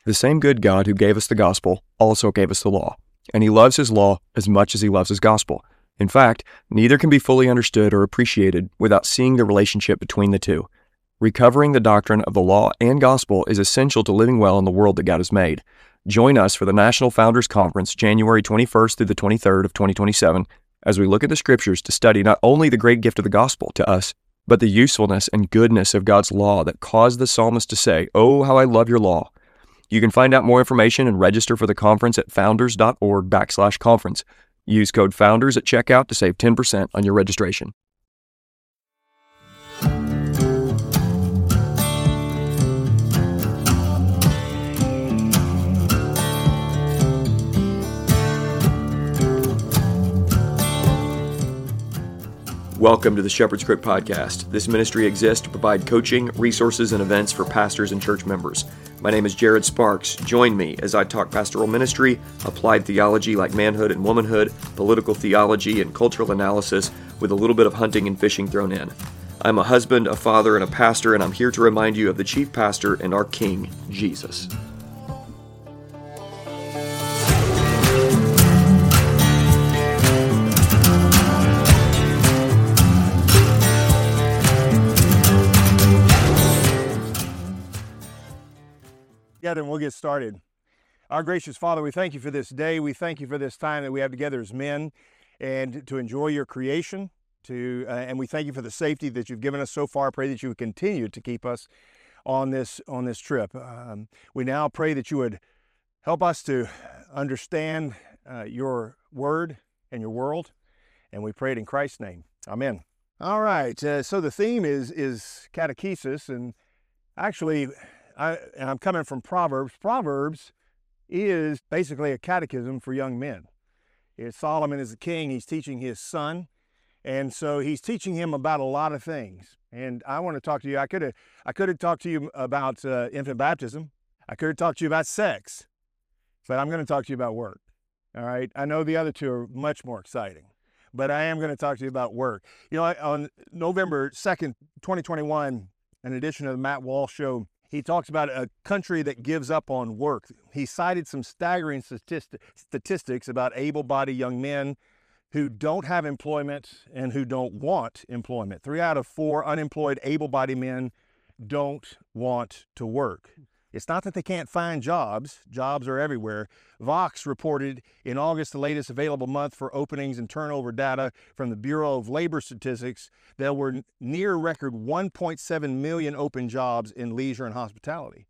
The same good God who gave us the gospel also gave us the law, and he loves his law as much as he loves his gospel. In fact, neither can be fully understood or appreciated without seeing the relationship between the two. Recovering the doctrine of the law and gospel is essential to living well in the world that God has made. Join us for the National Founders Conference, January 21st through the 23rd of 2027, as we look at the scriptures to study not only the great gift of the gospel to us, but the usefulness and goodness of God's law that caused the psalmist to say, "Oh, how I love your law." You can find out more information and register for the conference at founders.org/conference. Use code FOUNDERS at checkout to save 10% on your registration. Welcome to the Shepherd's Crook Podcast. This ministry exists to provide coaching, resources, and events for pastors and church members. My name is Jared Sparks. Join me as I talk pastoral ministry, applied theology like manhood and womanhood, political theology, and cultural analysis with a little bit of hunting and fishing thrown in. I'm a husband, a father, and a pastor, and I'm here to remind you of the chief pastor and our King, Jesus. Yeah, then we'll get started. Our gracious Father, we thank you for this day. We thank you for this time that we have together as men and to enjoy your creation. And we thank you for the safety that you've given us so far. I pray that you would continue to keep us on this trip. We now pray that you would help us to understand your word and your world. And we pray it in Christ's name. Amen. All right. So the theme is catechesis, and actually, I'm coming from Proverbs. Proverbs is basically a catechism for young men. Solomon is the king. He's teaching his son. And so he's teaching him about a lot of things. And I want to talk to you. I could have talked to you about infant baptism. I could have talked to you about sex. But I'm going to talk to you about work. All right? I know the other two are much more exciting. But I am going to talk to you about work. You know, on November 2nd, 2021, an edition of the Matt Walsh Show, he talks about a country that gives up on work. He cited some staggering statistics about able-bodied young men who don't have employment and who don't want employment. 3 out of 4 unemployed able-bodied men don't want to work. It's not that they can't find jobs. Jobs are everywhere. Vox reported in August, the latest available month for openings and turnover data from the Bureau of Labor Statistics, there were near record 1.7 million open jobs in leisure and hospitality.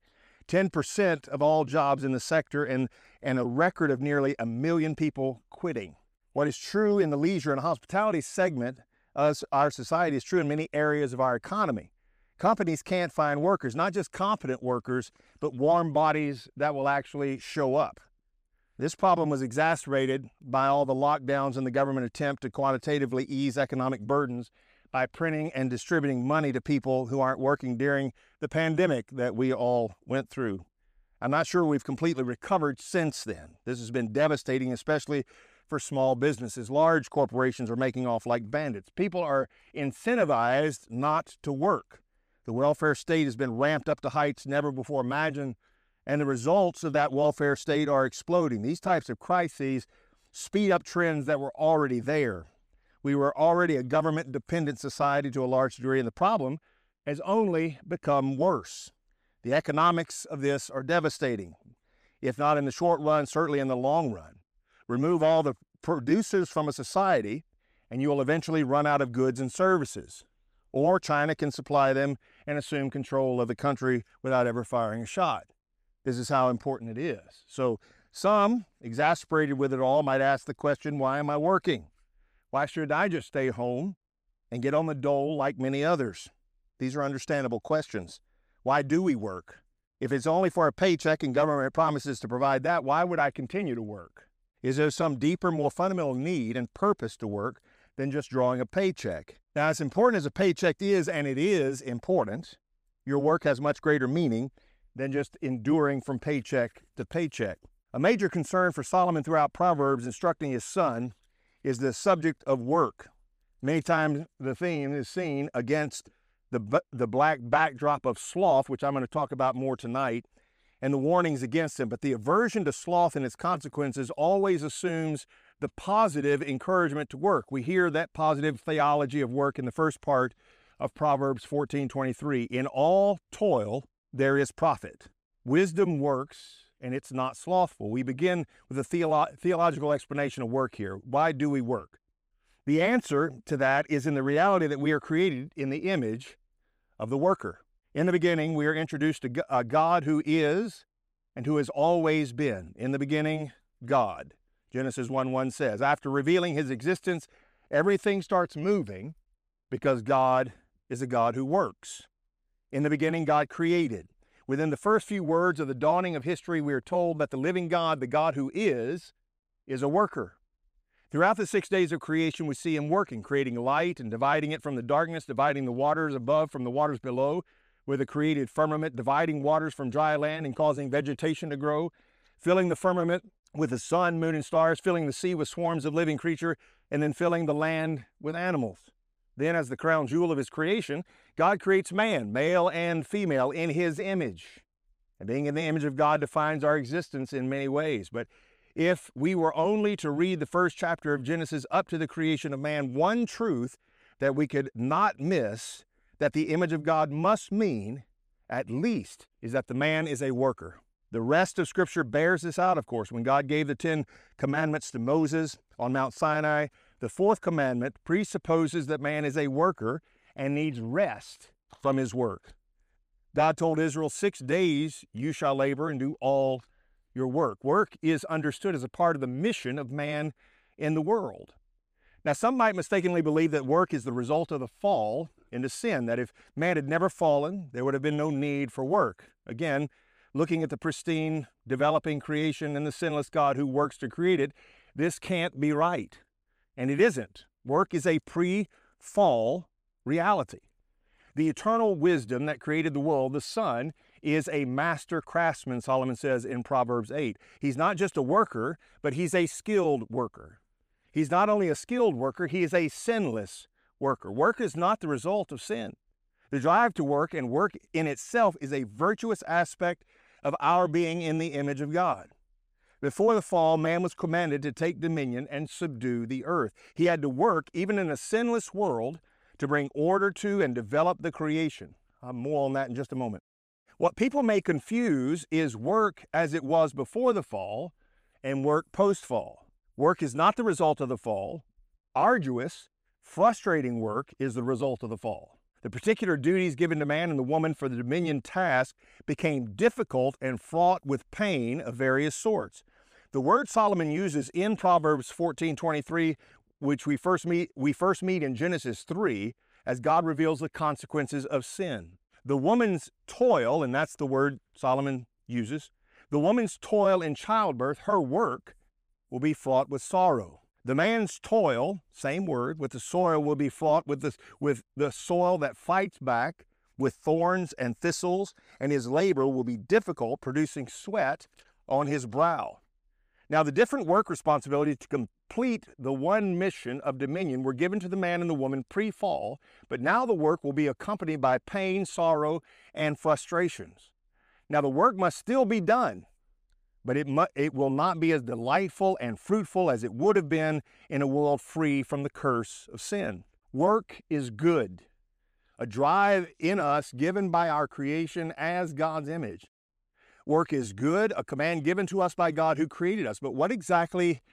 10% of all jobs in the sector and a record of nearly 1 million people quitting. What is true in the leisure and hospitality segment of our society is true in many areas of our economy. Companies can't find workers, not just competent workers, but warm bodies that will actually show up. This problem was exacerbated by all the lockdowns and the government attempt to quantitatively ease economic burdens by printing and distributing money to people who aren't working during the pandemic that we all went through. I'm not sure we've completely recovered since then. This has been devastating, especially for small businesses. Large corporations are making off like bandits. People are incentivized not to work. The welfare state has been ramped up to heights never before imagined, and the results of that welfare state are exploding. These types of crises speed up trends that were already there. We were already a government-dependent society to a large degree, and the problem has only become worse. The economics of this are devastating, if not in the short run, certainly in the long run. Remove all the producers from a society, and you will eventually run out of goods and services. Or China can supply them and assume control of the country without ever firing a shot. This is how important it is. So some, exasperated with it all, might ask the question, why am I working? Why should I just stay home and get on the dole like many others? These are understandable questions. Why do we work? If it's only for a paycheck and government promises to provide that, why would I continue to work? Is there some deeper, more fundamental need and purpose to work than just drawing a paycheck? Now, as important as a paycheck is, and it is important, your work has much greater meaning than just enduring from paycheck to paycheck. A major concern for Solomon throughout Proverbs instructing his son is the subject of work. Many times the theme is seen against the black backdrop of sloth, which I'm going to talk about more tonight, and the warnings against them, but the aversion to sloth and its consequences always assumes the positive encouragement to work. We hear that positive theology of work in the first part of Proverbs 14:23. In all toil there is profit. Wisdom works, and it's not slothful. We begin with a theological explanation of work here. Why do we work? The answer to that is in the reality that we are created in the image of the worker. In the beginning, we are introduced to a God who is and who has always been. In the beginning, God. Genesis 1:1 says, after revealing his existence, everything starts moving because God is a God who works. In the beginning, God created. Within the first few words of the dawning of history, we are told that the living God, the God who is a worker. Throughout the 6 days of creation, we see him working, creating light and dividing it from the darkness, dividing the waters above from the waters below with a created firmament, dividing waters from dry land and causing vegetation to grow, filling the firmament with the sun, moon, and stars, filling the sea with swarms of living creature, and then filling the land with animals. Then, as the crown jewel of his creation, God creates man, male and female, in his image. And being in the image of God defines our existence in many ways. But if we were only to read the first chapter of Genesis up to the creation of man, one truth that we could not miss that the image of God must mean, at least, is that the man is a worker. The rest of Scripture bears this out, of course. When God gave the 10 commandments to Moses on Mount Sinai, the fourth commandment presupposes that man is a worker and needs rest from his work. God told Israel, 6 days you shall labor and do all your work. Work is understood as a part of the mission of man in the world. Now, some might mistakenly believe that work is the result of the fall into sin, that if man had never fallen, there would have been no need for work. Again, looking at the pristine, developing creation and the sinless God who works to create it, this can't be right. And it isn't. Work is a pre-fall reality. The eternal wisdom that created the world, the Son, is a master craftsman, Solomon says in Proverbs 8. He's not just a worker, but he's a skilled worker. He's not only a skilled worker, he is a sinless worker. Work is not the result of sin. The drive to work and work in itself is a virtuous aspect of our being in the image of God. Before the fall, man was commanded to take dominion and subdue the earth. He had to work, even in a sinless world, to bring order to and develop the creation. More on that in just a moment. What people may confuse is work as it was before the fall and work post-fall. Work is not the result of the fall. Arduous, frustrating work is the result of the fall. The particular duties given to man and the woman for the dominion task became difficult and fraught with pain of various sorts. The word Solomon uses in Proverbs 14:23, which we first meet in Genesis 3, as God reveals the consequences of sin. The woman's toil, and that's the word Solomon uses, the woman's toil in childbirth, her work, will be fraught with sorrow. The man's toil, same word, with the soil will be fraught with the soil that fights back with thorns and thistles, and his labor will be difficult, producing sweat on his brow. Now, the different work responsibilities to complete the one mission of dominion were given to the man and the woman pre-fall, but now the work will be accompanied by pain, sorrow, and frustrations. Now, the work must still be done, but it will not be as delightful and fruitful as it would have been in a world free from the curse of sin. Work is good, a drive in us given by our creation as God's image. Work is good, a command given to us by God who created us. But what exactly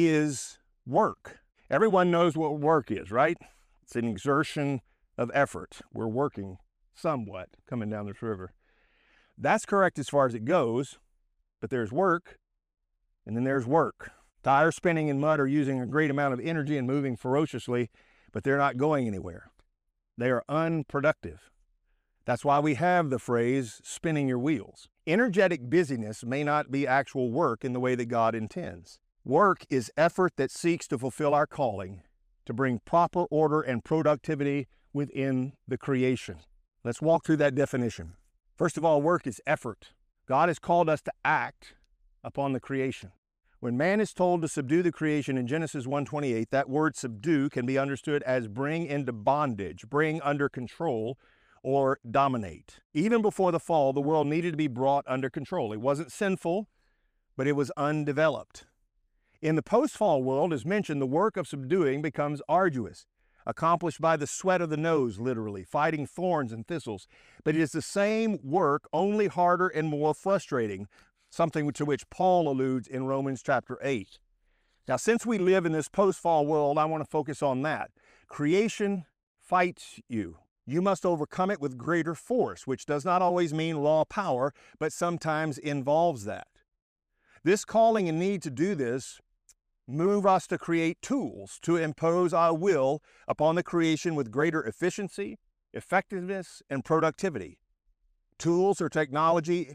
is work? Everyone knows what work is, right? It's an exertion of effort. We're working somewhat coming down this river. That's correct as far as it goes, but there's work, and then there's work. Tires spinning in mud are using a great amount of energy and moving ferociously, but they're not going anywhere. They are unproductive. That's why we have the phrase, spinning your wheels. Energetic busyness may not be actual work in the way that God intends. Work is effort that seeks to fulfill our calling, to bring proper order and productivity within the creation. Let's walk through that definition. First of all, work is effort. God has called us to act upon the creation. When man is told to subdue the creation in Genesis 1:28, that word subdue can be understood as bring into bondage, bring under control, or dominate. Even before the fall, the world needed to be brought under control. It wasn't sinful, but it was undeveloped. In the post-fall world, as mentioned, the work of subduing becomes arduous, accomplished by the sweat of the nose, literally, fighting thorns and thistles. But it is the same work, only harder and more frustrating, something to which Paul alludes in Romans chapter 8. Now, since we live in this post-fall world, I want to focus on that. Creation fights you. You must overcome it with greater force, which does not always mean raw power, but sometimes involves that. This calling and need to do this move us to create tools to impose our will upon the creation with greater efficiency, effectiveness, and productivity. Tools or technology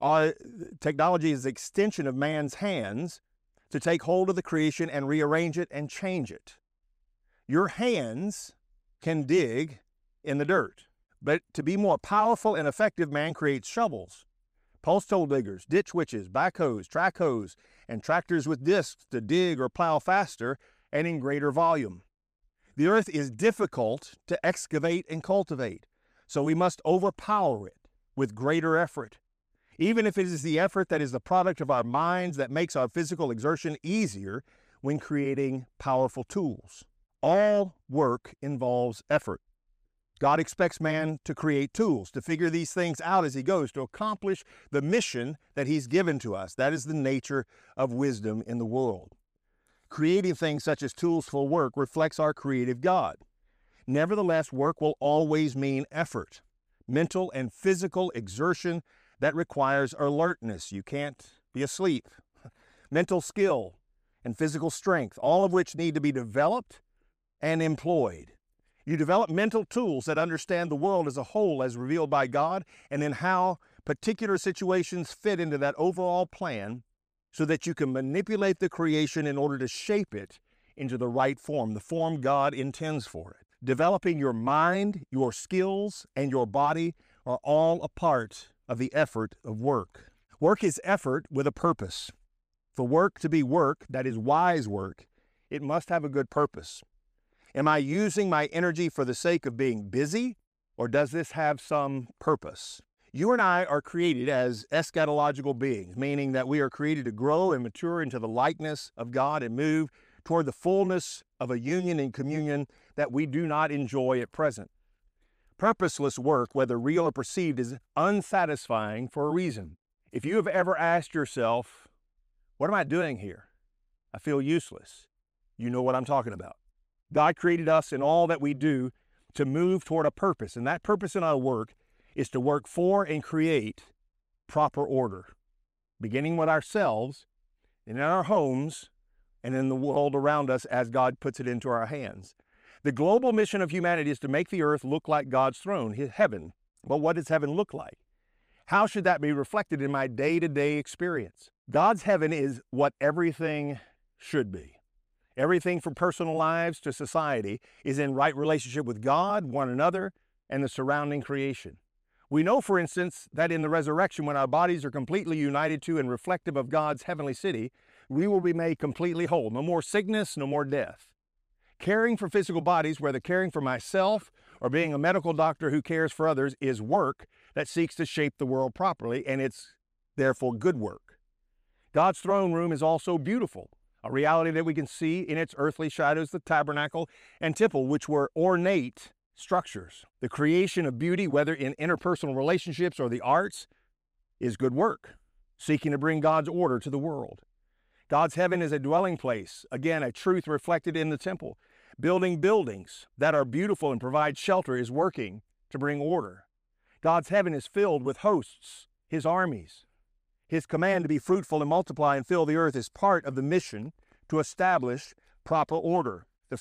is the extension of man's hands to take hold of the creation and rearrange it and change it. Your hands can dig in the dirt, but to be more powerful and effective, man creates shovels, post hole diggers, ditch witches, backhoes, track hoes, and tractors with discs to dig or plow faster and in greater volume. The earth is difficult to excavate and cultivate, so we must overpower it with greater effort. Even if it is the effort that is the product of our minds that makes our physical exertion easier when creating powerful tools. All work involves effort. God expects man to create tools, to figure these things out as he goes, to accomplish the mission that he's given to us. That is the nature of wisdom in the world. Creating things such as tools for work reflects our creative God. Nevertheless, work will always mean effort, mental and physical exertion that requires alertness. You can't be asleep. Mental skill and physical strength, all of which need to be developed and employed. You develop mental tools that understand the world as a whole as revealed by God, and then how particular situations fit into that overall plan so that you can manipulate the creation in order to shape it into the right form, the form God intends for it. Developing your mind, your skills, and your body are all a part of the effort of work. Work is effort with a purpose. For work to be work, that is wise work, it must have a good purpose. Am I using my energy for the sake of being busy, or does this have some purpose? You and I are created as eschatological beings, meaning that we are created to grow and mature into the likeness of God and move toward the fullness of a union and communion that we do not enjoy at present. Purposeless work, whether real or perceived, is unsatisfying for a reason. If you have ever asked yourself, what am I doing here? I feel useless. You know what I'm talking about. God created us in all that we do to move toward a purpose, and that purpose in our work is to work for and create proper order, beginning with ourselves and in our homes and in the world around us as God puts it into our hands. The global mission of humanity is to make the earth look like God's throne, his heaven. But what does heaven look like? How should that be reflected in my day-to-day experience? God's heaven is what everything should be. Everything from personal lives to society is in right relationship with God, one another, and the surrounding creation. We know, for instance, that in the resurrection, when our bodies are completely united to and reflective of God's heavenly city, we will be made completely whole. No more sickness, no more death. Caring for physical bodies, whether caring for myself or being a medical doctor who cares for others, is work that seeks to shape the world properly, and it's therefore good work. God's throne room is also beautiful, a reality that we can see in its earthly shadows, the tabernacle and temple, which were ornate structures. The creation of beauty, whether in interpersonal relationships or the arts, is good work, seeking to bring God's order to the world. God's heaven is a dwelling place, again, a truth reflected in the temple. Building buildings that are beautiful and provide shelter is working to bring order. God's heaven is filled with hosts, his armies. His command to be fruitful and multiply and fill the earth is part of the mission to establish proper order. This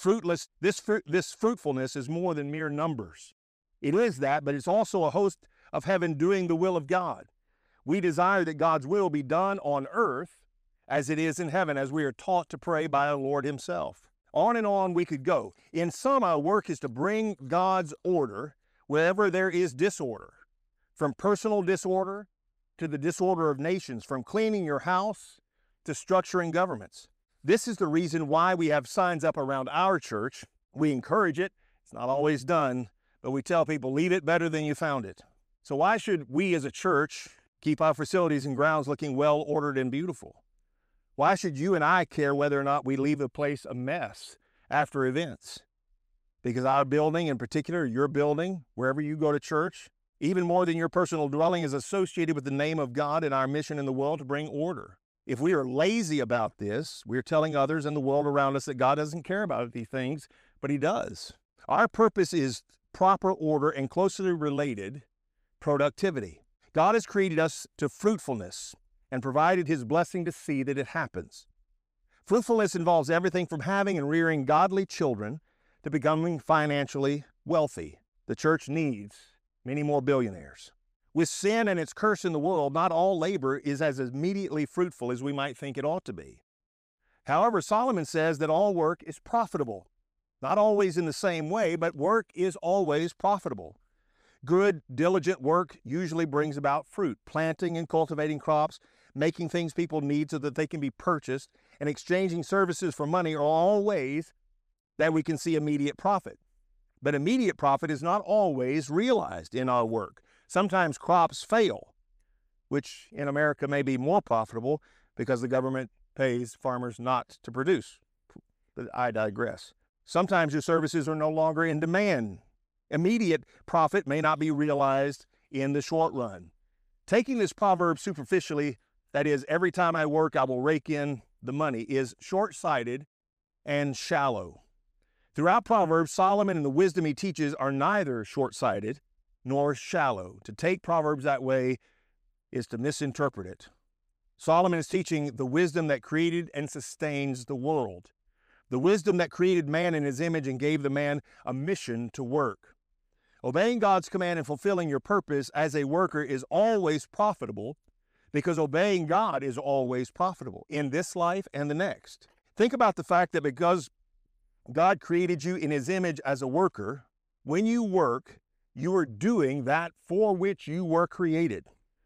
fruitfulness is more than mere numbers. It is that, but it's also a host of heaven doing the will of God. We desire that God's will be done on earth as it is in heaven, as we are taught to pray by our Lord himself. On and on we could go. In sum, our work is to bring God's order wherever there is disorder, from personal disorder to the disorder of nations, from cleaning your house to structuring governments. This is the reason why we have signs up around our church. We encourage it. It's not always done, but we tell people, leave it better than you found it. So why should we as a church keep our facilities and grounds looking well ordered and beautiful? Why should you and I care whether or not we leave a place a mess after events? Because our building, in particular, your building, wherever you go to church, even more than your personal dwelling, is associated with the name of God and our mission in the world to bring order. If we are lazy about this, we're telling others and the world around us that God doesn't care about these things, but He does. Our purpose is proper order and closely related productivity. God has created us to fruitfulness and provided His blessing to see that it happens. Fruitfulness involves everything from having and rearing godly children to becoming financially wealthy. The church needs many more billionaires. With sin and its curse in the world, not all labor is as immediately fruitful as we might think it ought to be. However, Solomon says that all work is profitable. Not always in the same way, but work is always profitable. Good, diligent work usually brings about fruit. Planting and cultivating crops, making things people need so that they can be purchased, and exchanging services for money are all ways that we can see immediate profit. But immediate profit is not always realized in our work. Sometimes crops fail, which in America may be more profitable because the government pays farmers not to produce. But I digress. Sometimes your services are no longer in demand. Immediate profit may not be realized in the short run. Taking this proverb superficially, that is, every time I work, I will rake in the money, is short-sighted and shallow. Throughout Proverbs, Solomon and the wisdom he teaches are neither short-sighted nor shallow. To take Proverbs that way is to misinterpret it. Solomon is teaching the wisdom that created and sustains the world. The wisdom that created man in his image and gave the man a mission to work. Obeying God's command and fulfilling your purpose as a worker is always profitable because obeying God is always profitable in this life and the next. Think about the fact that because God created you in His image as a worker, when you work, you are doing that for which you were created.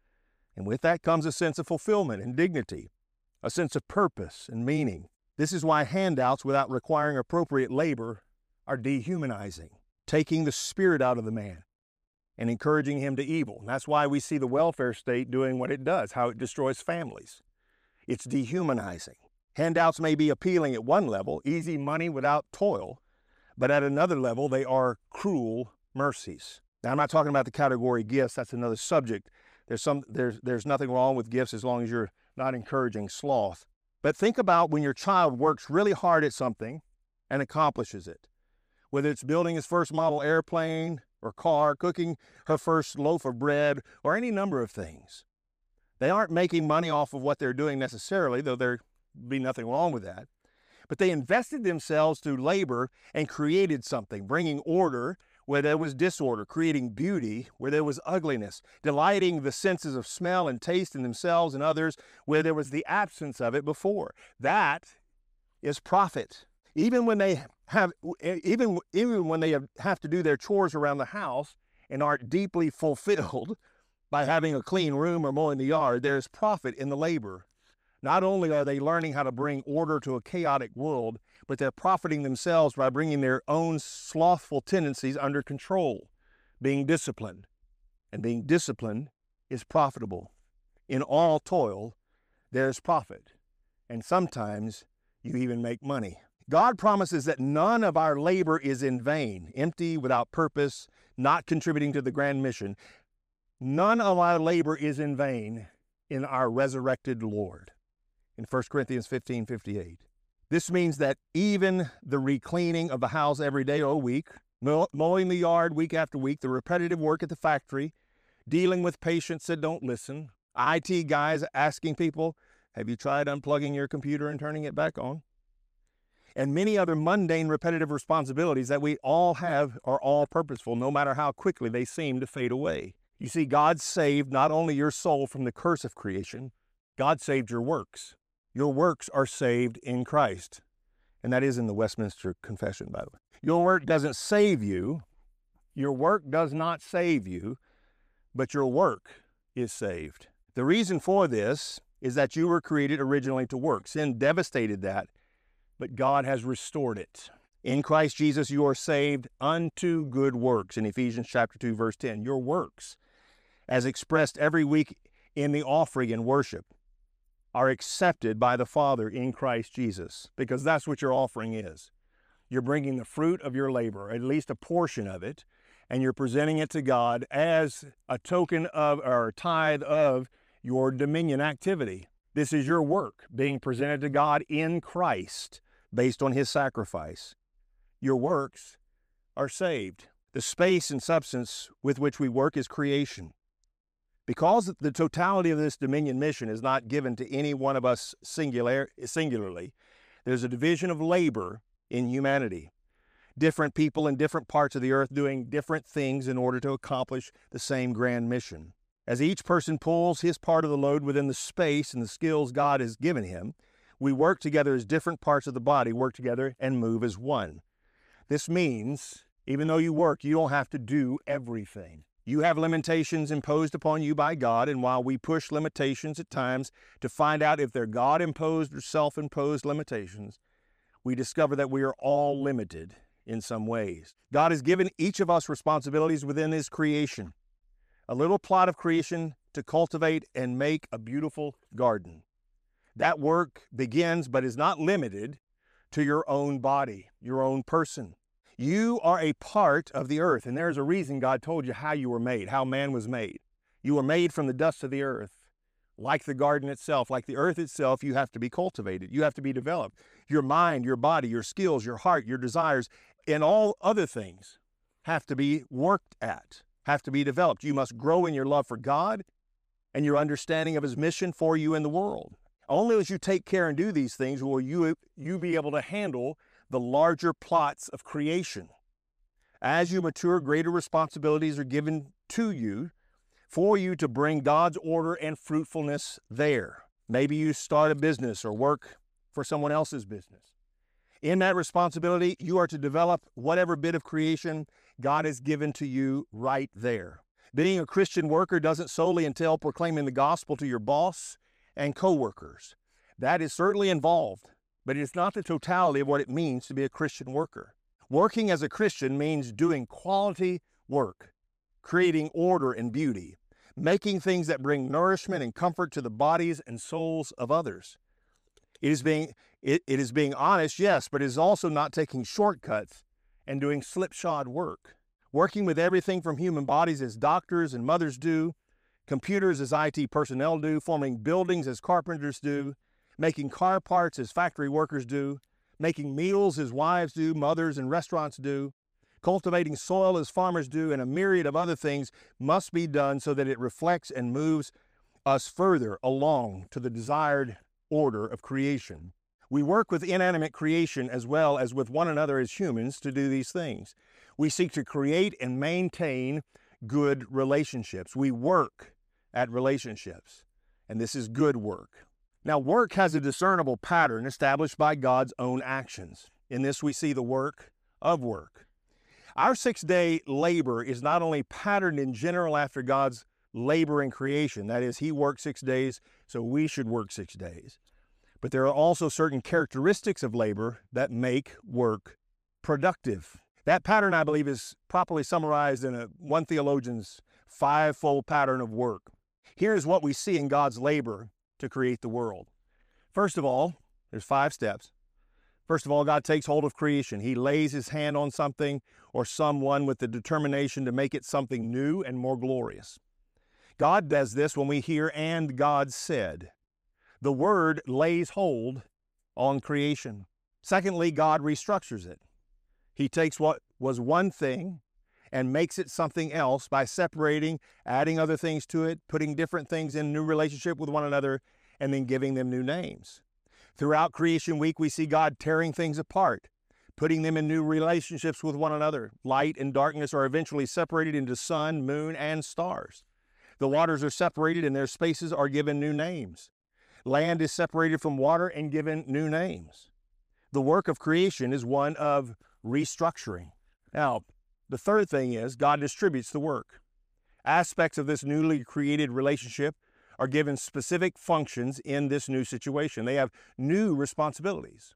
And with that comes a sense of fulfillment and dignity, a sense of purpose and meaning. This is why handouts without requiring appropriate labor are dehumanizing, taking the spirit out of the man and encouraging him to evil. And that's why we see the welfare state doing what it does, how it destroys families. It's dehumanizing. Handouts may be appealing at one level, easy money without toil, but at another level, they are cruel mercies. Now, I'm not talking about the category gifts. That's another subject. There's nothing wrong with gifts as long as you're not encouraging sloth. But think about when your child works really hard at something and accomplishes it, whether it's building his first model airplane or car, cooking her first loaf of bread, or any number of things. They aren't making money off of what they're doing necessarily, though there be nothing wrong with that. But they invested themselves through labor and created something, bringing order where there was disorder, creating beauty where there was ugliness, delighting the senses of smell and taste in themselves and others where there was the absence of it before. That is profit. Even when they have to do their chores around the house and aren't deeply fulfilled by having a clean room or mowing the yard, there's profit in the labor. Not only are they learning how to bring order to a chaotic world, but they're profiting themselves by bringing their own slothful tendencies under control, being disciplined. And being disciplined is profitable. In all toil, there's profit. And sometimes you even make money. God promises that none of our labor is in vain, empty, without purpose, not contributing to the grand mission. None of our labor is in vain in our resurrected Lord. In 1 Corinthians 15:58. This means that even the recleaning of the house every day or week, mowing the yard week after week, the repetitive work at the factory, dealing with patients that don't listen, IT guys asking people, have you tried unplugging your computer and turning it back on? And many other mundane, repetitive responsibilities that we all have are all purposeful, no matter how quickly they seem to fade away. You see, God saved not only your soul from the curse of creation, God saved your works. Your works are saved in Christ. And that is in the Westminster Confession, by the way. Your work doesn't save you. Your work does not save you, but your work is saved. The reason for this is that you were created originally to work. Sin devastated that, but God has restored it. In Christ Jesus, you are saved unto good works, in Ephesians chapter 2, verse 10. Your works, as expressed every week in the offering and worship, are accepted by the Father in Christ Jesus, because that's what your offering is. You're bringing the fruit of your labor, at least a portion of it, and you're presenting it to God as a token of, or a tithe of, your dominion activity. This is your work being presented to God in Christ based on His sacrifice. Your works are saved. The space and substance with which we work is creation. Because the totality of this dominion mission is not given to any one of us singularly, there's a division of labor in humanity. Different people in different parts of the earth doing different things in order to accomplish the same grand mission. As each person pulls his part of the load within the space and the skills God has given him, we work together as different parts of the body work together and move as one. This means, even though you work, you don't have to do everything. You have limitations imposed upon you by God, and while we push limitations at times to find out if they're God-imposed or self-imposed limitations, we discover that we are all limited in some ways. God has given each of us responsibilities within His creation, a little plot of creation to cultivate and make a beautiful garden. That work begins but is not limited to your own body, your own person. You are a part of the earth, and there's a reason God told you how you were made, how man was made. You were made from the dust of the earth. Like the garden itself, like the earth itself, you have to be cultivated. You have to be developed. Your mind, your body, your skills, your heart, your desires, and all other things have to be worked at, have to be developed. You must grow in your love for God and your understanding of His mission for you in the world. Only as you take care and do these things will you be able to handle the larger plots of creation. As you mature, greater responsibilities are given to you for you to bring God's order and fruitfulness there. Maybe you start a business or work for someone else's business. In that responsibility, you are to develop whatever bit of creation God has given to you right there. Being a Christian worker doesn't solely entail proclaiming the gospel to your boss and co-workers. That is certainly involved, but it's not the totality of what it means to be a Christian worker. Working as a Christian means doing quality work, creating order and beauty, making things that bring nourishment and comfort to the bodies and souls of others. It is being honest, yes, but it is also not taking shortcuts and doing slipshod work. Working with everything from human bodies as doctors and mothers do, computers as IT personnel do, forming buildings as carpenters do, making car parts as factory workers do, making meals as wives do, mothers and restaurants do, cultivating soil as farmers do, and a myriad of other things must be done so that it reflects and moves us further along to the desired order of creation. We work with inanimate creation as well as with one another as humans to do these things. We seek to create and maintain good relationships. We work at relationships, and this is good work. Now, work has a discernible pattern established by God's own actions. In this, we see the work of work. Our 6-day labor is not only patterned in general after God's labor in creation, that is, He worked 6 days, so we should work 6 days. But there are also certain characteristics of labor that make work productive. That pattern, I believe, is properly summarized in one theologian's 5-fold pattern of work. Here is what we see in God's labor to create the world. First of all, there's 5 steps. First of all, God takes hold of creation. He lays His hand on something or someone with the determination to make it something new and more glorious. God does this when we hear, "And God said." The Word lays hold on creation. Secondly, God restructures it. He takes what was one thing and makes it something else by separating, adding other things to it, putting different things in new relationship with one another, and then giving them new names. Throughout Creation Week, we see God tearing things apart, putting them in new relationships with one another. Light and darkness are eventually separated into sun, moon, and stars. The waters are separated and their spaces are given new names. Land is separated from water and given new names. The work of creation is one of restructuring. Now, the third thing is God distributes the work. Aspects of this newly created relationship are given specific functions in this new situation. They have new responsibilities.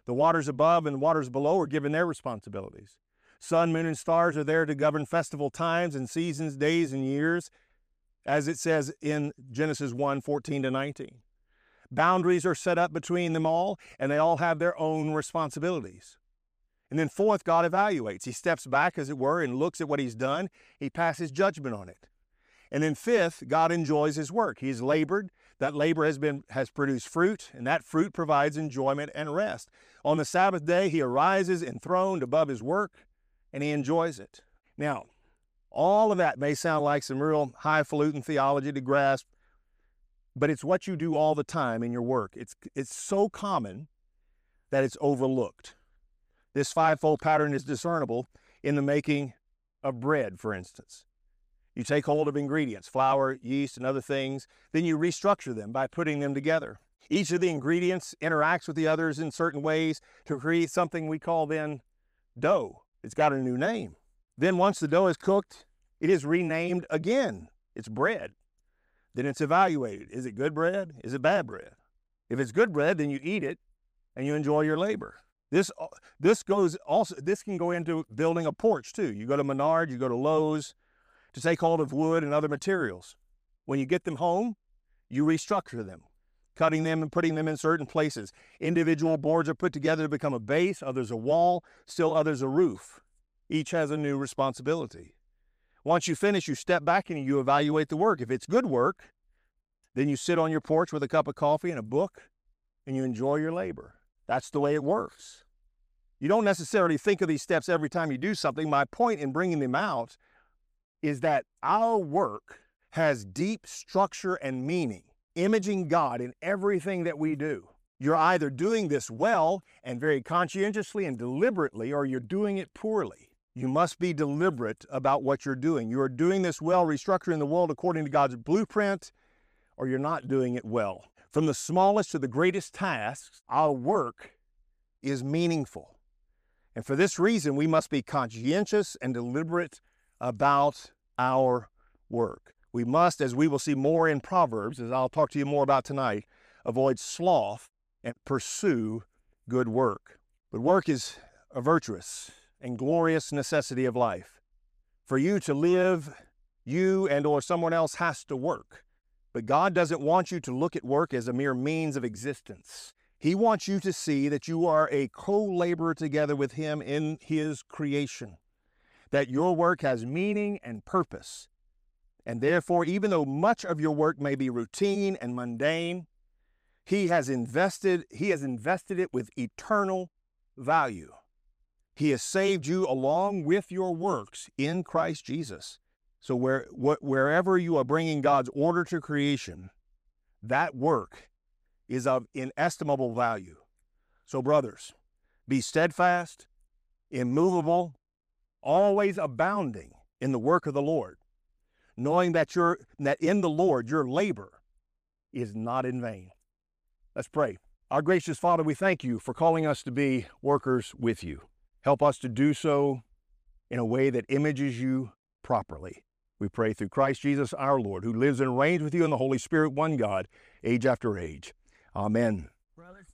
The waters above and the waters below are given their responsibilities. Sun, moon, and stars are there to govern festival times and seasons, days, and years, as it says in Genesis 1:14-19. Boundaries are set up between them all, and they all have their own responsibilities. And then fourth, God evaluates. He steps back, as it were, and looks at what he's done. He passes judgment on it. And then fifth, God enjoys his work. He's labored. That labor has produced fruit, and that fruit provides enjoyment and rest. On the Sabbath day, he arises enthroned above his work, and he enjoys it. Now, all of that may sound like some real highfalutin theology to grasp, but it's what you do all the time in your work. It's so common that it's overlooked. This fivefold pattern is discernible in the making of bread, for instance. You take hold of ingredients, flour, yeast, and other things, then you restructure them by putting them together. Each of the ingredients interacts with the others in certain ways to create something we call then dough. It's got a new name. Then once the dough is cooked, it is renamed again. It's bread. Then it's evaluated. Is it good bread? Is it bad bread? If it's good bread, then you eat it and you enjoy your labor. This can go into building a porch too. You go to Menards, you go to Lowe's to take hold of wood and other materials. When you get them home, you restructure them, cutting them and putting them in certain places. Individual boards are put together to become a base, others a wall, still others a roof. Each has a new responsibility. Once you finish, you step back and you evaluate the work. If it's good work, then you sit on your porch with a cup of coffee and a book and you enjoy your labor. That's the way it works. You don't necessarily think of these steps every time you do something. My point in bringing them out is that our work has deep structure and meaning, imaging God in everything that we do. You're either doing this well and very conscientiously and deliberately, or you're doing it poorly. You must be deliberate about what you're doing. You are doing this well, restructuring the world according to God's blueprint, or you're not doing it well. From the smallest to the greatest tasks, our work is meaningful. And for this reason, we must be conscientious and deliberate about our work. We must, as we will see more in Proverbs, as I'll talk to you more about tonight, avoid sloth and pursue good work. But work is a virtuous and glorious necessity of life. For you to live, you and or someone else has to work. But God doesn't want you to look at work as a mere means of existence. He wants you to see that you are a co-laborer together with Him in His creation, that your work has meaning and purpose. And therefore, even though much of your work may be routine and mundane, He has invested it with eternal value. He has saved you along with your works in Christ Jesus. So wherever you are bringing God's order to creation, that work is of inestimable value. So brothers, be steadfast, immovable, always abounding in the work of the Lord, knowing that in the Lord your labor is not in vain. Let's pray. Our gracious Father, we thank you for calling us to be workers with you. Help us to do so in a way that images you properly. We pray through Christ Jesus our Lord, who lives and reigns with you in the Holy Spirit, one God, age after age. Amen. Brothers.